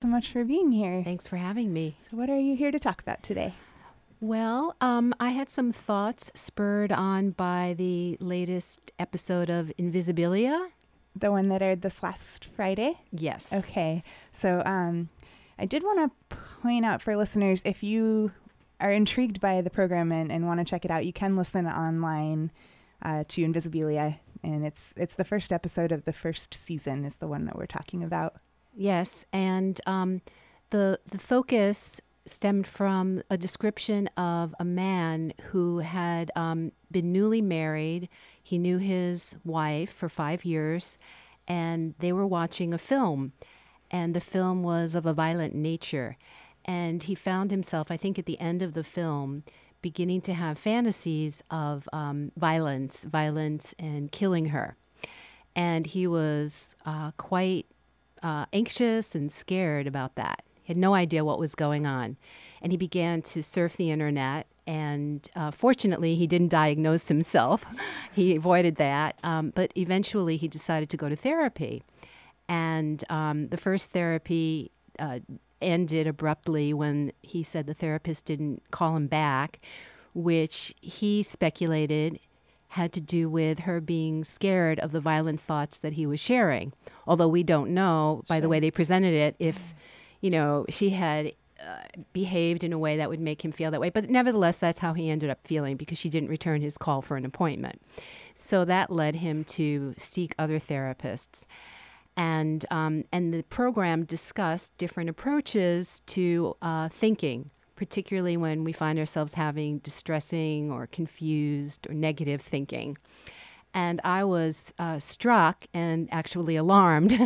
much for being here. Thanks for having me. So what are you here to talk about today? Well, I had some thoughts spurred on by the latest episode of Invisibilia. The one that aired this last Friday? Yes. Okay. So I did want to point out for listeners, if you are intrigued by the program and want to check it out, you can listen online to Invisibilia. And it's the first episode of the first season is the one that we're talking about. Yes, and the focus stemmed from a description of a man who had been newly married. He knew his wife for 5 years, and they were watching a film, and the film was of a violent nature. And he found himself, I think at the end of the film, beginning to have fantasies of violence and killing her. And he was quite anxious and scared about that. He had no idea what was going on. And he began to surf the internet. And fortunately, he didn't diagnose himself. He avoided that. But eventually, he decided to go to therapy. And the first therapy ended abruptly when he said the therapist didn't call him back, which he speculated had to do with her being scared of the violent thoughts that he was sharing. Although we don't know, by the way they presented it, if, she had behaved in a way that would make him feel that way. But nevertheless, that's how he ended up feeling because she didn't return his call for an appointment. So that led him to seek other therapists. And the program discussed different approaches to thinking, particularly when we find ourselves having distressing or confused or negative thinking. And I was struck and actually alarmed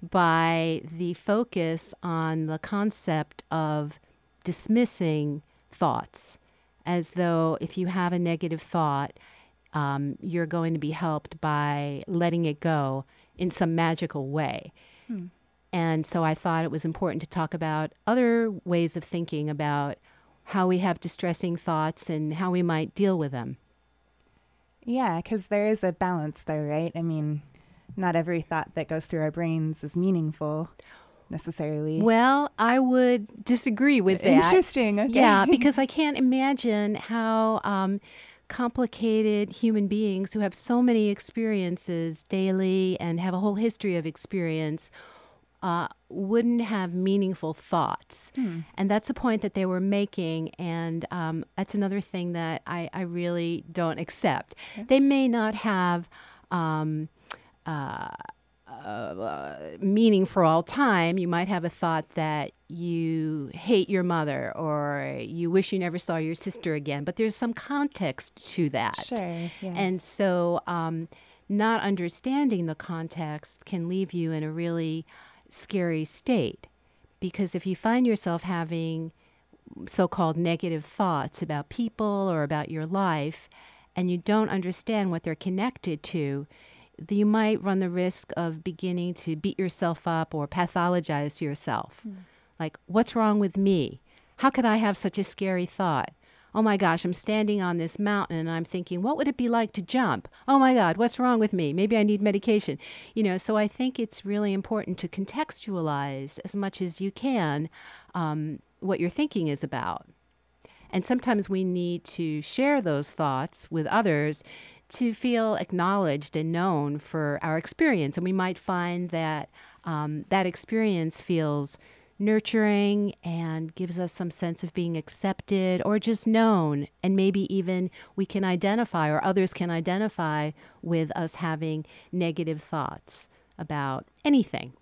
by the focus on the concept of dismissing thoughts, as though if you have a negative thought, you're going to be helped by letting it go in some magical way. And so I thought it was important to talk about other ways of thinking about how we have distressing thoughts and how we might deal with them. Yeah, because there is a balance there, right? I mean, not every thought that goes through our brains is meaningful necessarily. Well, I would disagree with that. Interesting. Okay. Yeah, because I can't imagine how complicated human beings who have so many experiences daily and have a whole history of experience wouldn't have meaningful thoughts. And that's a point that they were making, and that's another thing that I really don't accept. Okay. They may not have meaning for all time. You might have a thought that you hate your mother or you wish you never saw your sister again, but there's some context to that. Sure. Yeah. And so not understanding the context can leave you in a really scary state, because if you find yourself having so-called negative thoughts about people or about your life and you don't understand what they're connected to, you might run the risk of beginning to beat yourself up or pathologize yourself. Like, what's wrong with me? How could I have such a scary thought? Oh my gosh, I'm standing on this mountain and I'm thinking, what would it be like to jump? Oh my God, what's wrong with me? Maybe I need medication. So I think it's really important to contextualize as much as you can what your thinking is about. And sometimes we need to share those thoughts with others to feel acknowledged and known for our experience. And we might find that that experience feels nurturing and gives us some sense of being accepted or just known. And maybe even we can identify, or others can identify with us having negative thoughts about anything.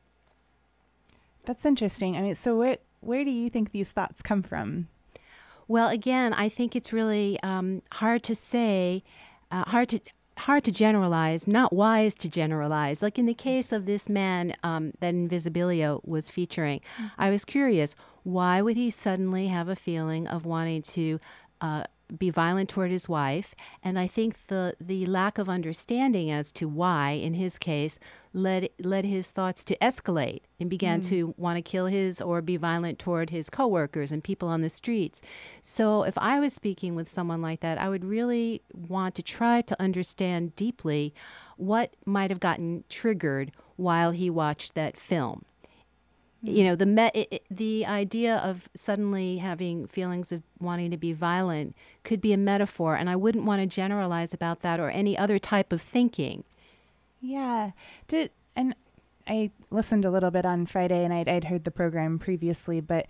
That's interesting. I mean, so where do you think these thoughts come from? Well, again, I think it's really hard to say, hard to generalize, not wise to generalize. Like in the case of this man that Invisibilia was featuring, I was curious, why would he suddenly have a feeling of wanting to be violent toward his wife? And I think the lack of understanding as to why, in his case, led his thoughts to escalate and began to want to kill his or be violent toward his coworkers and people on the streets. So if I was speaking with someone like that, I would really want to try to understand deeply what might have gotten triggered while he watched that film. You know, the idea of suddenly having feelings of wanting to be violent could be a metaphor, and I wouldn't want to generalize about that or any other type of thinking. Yeah. And I listened a little bit on Friday, and I'd heard the program previously, but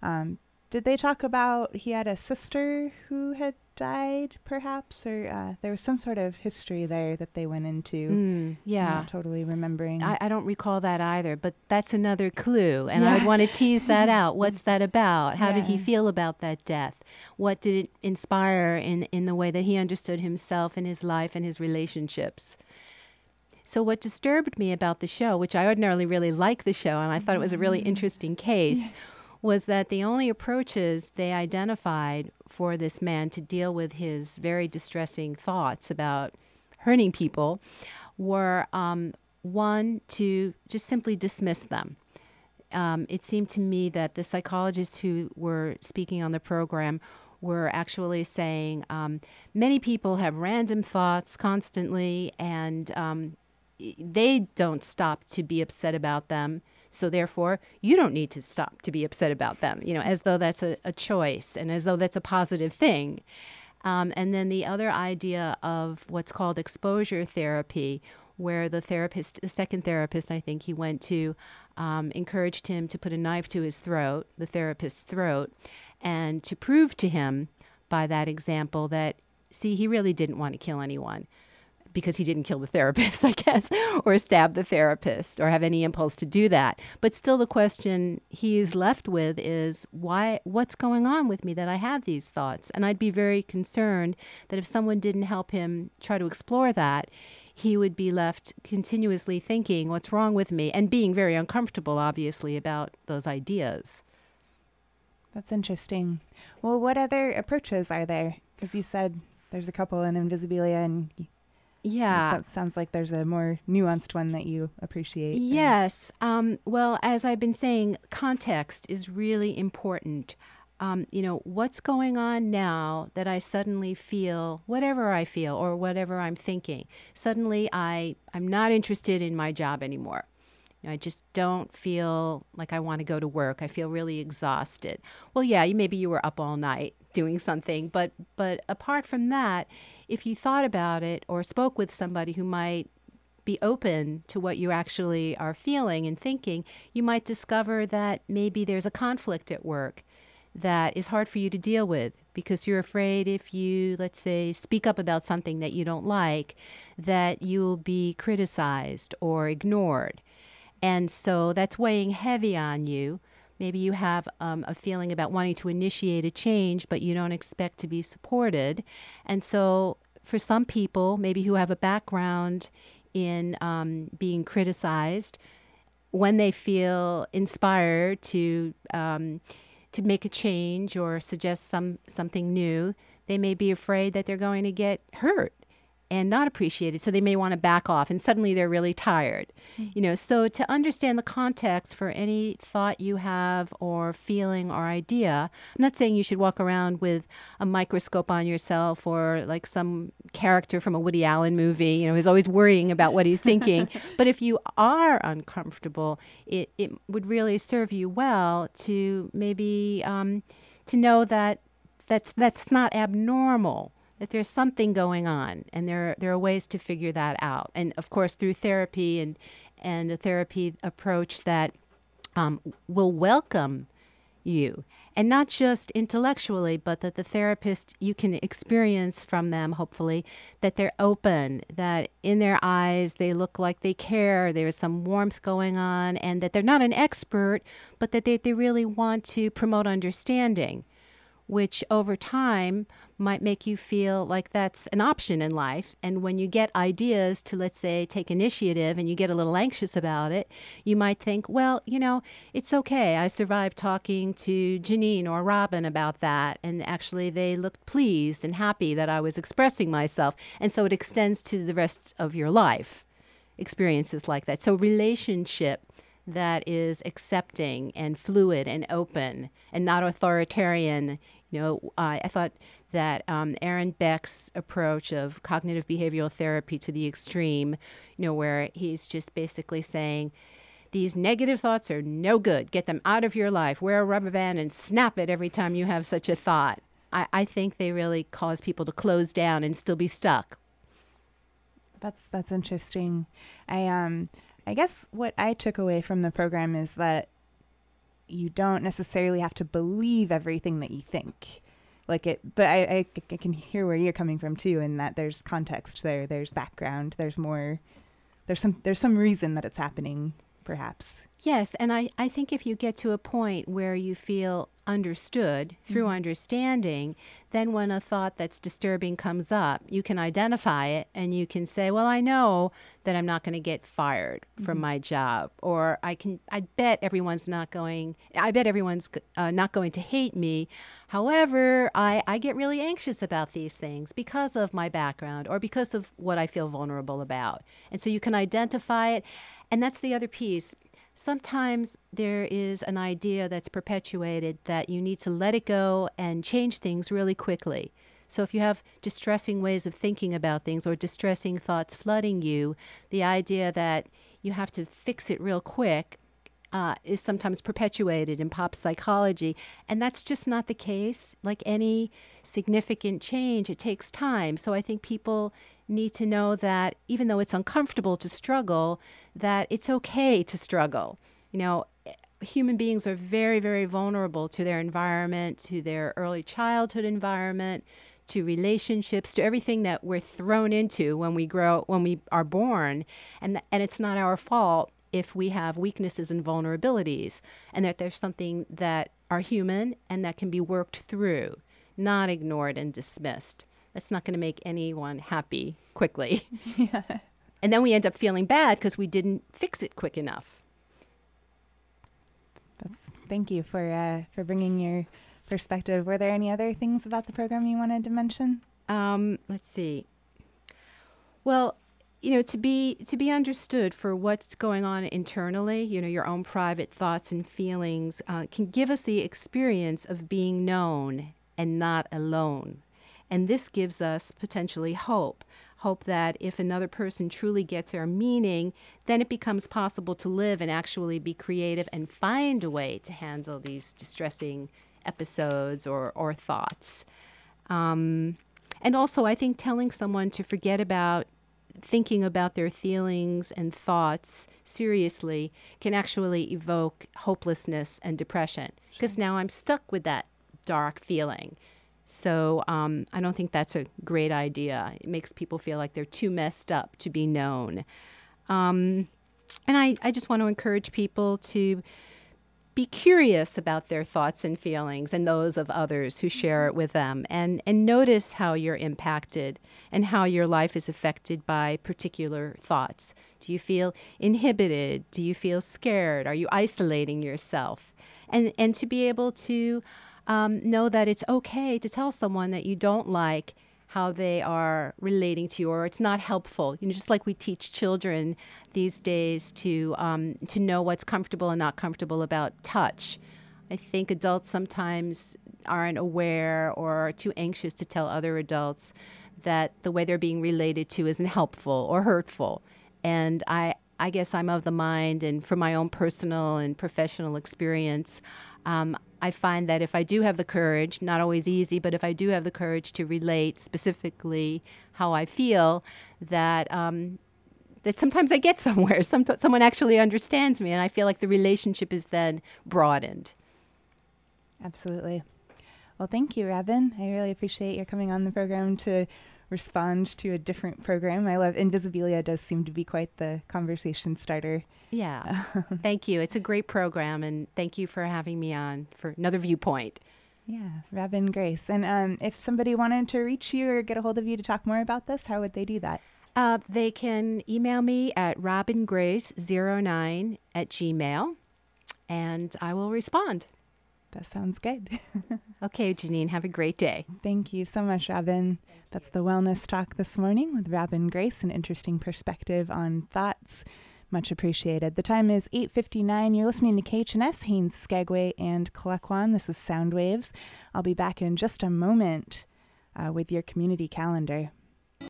did they talk about he had a sister who had died, perhaps, or there was some sort of history there that they went into? Yeah. I'm not totally remembering. I don't recall that either, but that's another clue, and I would want to tease that out. What's that about? How did he feel about that death? What did it inspire in the way that he understood himself and his life and his relationships? So what disturbed me about the show, which I ordinarily really like the show, and I thought it was a really interesting case, was that the only approaches they identified for this man to deal with his very distressing thoughts about hurting people were, one, to just simply dismiss them. It seemed to me that the psychologists who were speaking on the program were actually saying many people have random thoughts constantly, and they don't stop to be upset about them. So therefore, you don't need to stop to be upset about them, you know, as though that's a choice and as though that's a positive thing. And then the other idea of what's called exposure therapy, where the second therapist I think he went to, encouraged him to put a knife to his throat, the therapist's throat, and to prove to him by that example that, see, he really didn't want to kill anyone, because he didn't kill the therapist, I guess, or stab the therapist or have any impulse to do that. But still the question he is left with is, what's going on with me that I have these thoughts? And I'd be very concerned that if someone didn't help him try to explore that, he would be left continuously thinking, what's wrong with me? And being very uncomfortable, obviously, about those ideas. That's interesting. Well, what other approaches are there? Because you said there's a couple in Invisibilia, and it sounds like there's a more nuanced one that you appreciate. Yes. Well, as I've been saying, context is really important. What's going on now that I suddenly feel whatever I feel or whatever I'm thinking? Suddenly I'm not interested in my job anymore. I just don't feel like I want to go to work. I feel really exhausted. Well, yeah, maybe you were up all night doing something, but apart from that, if you thought about it or spoke with somebody who might be open to what you actually are feeling and thinking, you might discover that maybe there's a conflict at work that is hard for you to deal with because you're afraid if you, let's say, speak up about something that you don't like, that you'll be criticized or ignored. And so that's weighing heavy on you. Maybe you have a feeling about wanting to initiate a change, but you don't expect to be supported. And so for some people, maybe who have a background in being criticized, when they feel inspired to make a change or suggest something new, they may be afraid that they're going to get hurt and not appreciated. So they may want to back off, and suddenly they're really tired. Mm-hmm. So to understand the context for any thought you have or feeling or idea, I'm not saying you should walk around with a microscope on yourself or like some character from a Woody Allen movie, who's always worrying about what he's thinking. But if you are uncomfortable, it would really serve you well to maybe to know that that's not abnormal, that there's something going on, and there are ways to figure that out. And of course, through therapy and a therapy approach that will welcome you, and not just intellectually, but that the therapist, you can experience from them, hopefully, that they're open, that in their eyes they look like they care, there's some warmth going on, and that they're not an expert, but that they really want to promote understanding, which over time might make you feel like that's an option in life. And when you get ideas to, let's say, take initiative and you get a little anxious about it, you might think, well, it's okay. I survived talking to Janine or Robin about that. And actually they looked pleased and happy that I was expressing myself. And so it extends to the rest of your life, experiences like that. So relationship that is accepting and fluid and open and not authoritarian. I thought that Aaron Beck's approach of cognitive behavioral therapy to the extreme, where he's just basically saying, these negative thoughts are no good. Get them out of your life. Wear a rubber band and snap it every time you have such a thought. I think they really cause people to close down and still be stuck. That's interesting. I guess what I took away from the program is that you don't necessarily have to believe everything that you think. But I can hear where you're coming from too, in that there's context there, there's background, there's some reason that it's happening, perhaps. Yes, and I think if you get to a point where you feel understood through understanding, then when a thought that's disturbing comes up, you can identify it and you can say, well, I know that I'm not going to get fired from my job, or I bet everyone's not going to hate me. However, I get really anxious about these things because of my background or because of what I feel vulnerable about. And so you can identify it. And that's the other piece. Sometimes there is an idea that's perpetuated that you need to let it go and change things really quickly. So if you have distressing ways of thinking about things or distressing thoughts flooding you, the idea that you have to fix it real quick is sometimes perpetuated in pop psychology. And that's just not the case. Like any significant change, it takes time. So I think people need to know that even though it's uncomfortable to struggle, that it's okay to struggle. You know, human beings are very, very vulnerable to their environment, to their early childhood environment, to relationships, to everything that we're thrown into when we are born. And it's not our fault if we have weaknesses and vulnerabilities, and that there's something that are human and that can be worked through, not ignored and dismissed. That's not going to make anyone happy quickly. Yeah. And then we end up feeling bad because we didn't fix it quick enough. Thank you for bringing your perspective. Were there any other things about the program you wanted to mention? Let's see. Well, to be understood for what's going on internally, your own private thoughts and feelings can give us the experience of being known and not alone. And this gives us potentially hope that if another person truly gets our meaning, then it becomes possible to live and actually be creative and find a way to handle these distressing episodes or thoughts. And also, I think telling someone to forget about thinking about their feelings and thoughts seriously can actually evoke hopelessness and depression, because now I'm stuck with that dark feeling. So I don't think that's a great idea. It makes people feel like they're too messed up to be known. And I just want to encourage people to be curious about their thoughts and feelings and those of others who share it with them, and notice how you're impacted and how your life is affected by particular thoughts. Do you feel inhibited? Do you feel scared? Are you isolating yourself? And to be able to know that it's okay to tell someone that you don't like how they are relating to you, or it's not helpful. Just like we teach children these days to know what's comfortable and not comfortable about touch. I think adults sometimes aren't aware or are too anxious to tell other adults that the way they're being related to isn't helpful or hurtful. And I guess I'm of the mind, and from my own personal and professional experience, I find that if I do have the courage, not always easy, but if I do have the courage to relate specifically how I feel, that sometimes I get somewhere. Someone actually understands me, and I feel like the relationship is then broadened. Absolutely. Well, thank you, Robin. I really appreciate your coming on the program to respond to a different program. I love Invisibilia. Does seem to be quite the conversation starter. Yeah. Thank you. It's a great program, and thank you for having me on for another viewpoint. Yeah, Robin Grace. And if somebody wanted to reach you or get a hold of you to talk more about this, how would they do that? They can email me at robingrace09@gmail.com, and I will respond. That sounds good. Okay, Janine, have a great day. Thank you so much, Robin. That's the Wellness Talk this morning with Robin Grace, an interesting perspective on thoughts. Much appreciated. The time is 8:59. You're listening to KHNS, Haines, Skagway, and Colquhoun. This is Sound Waves. I'll be back in just a moment with your community calendar.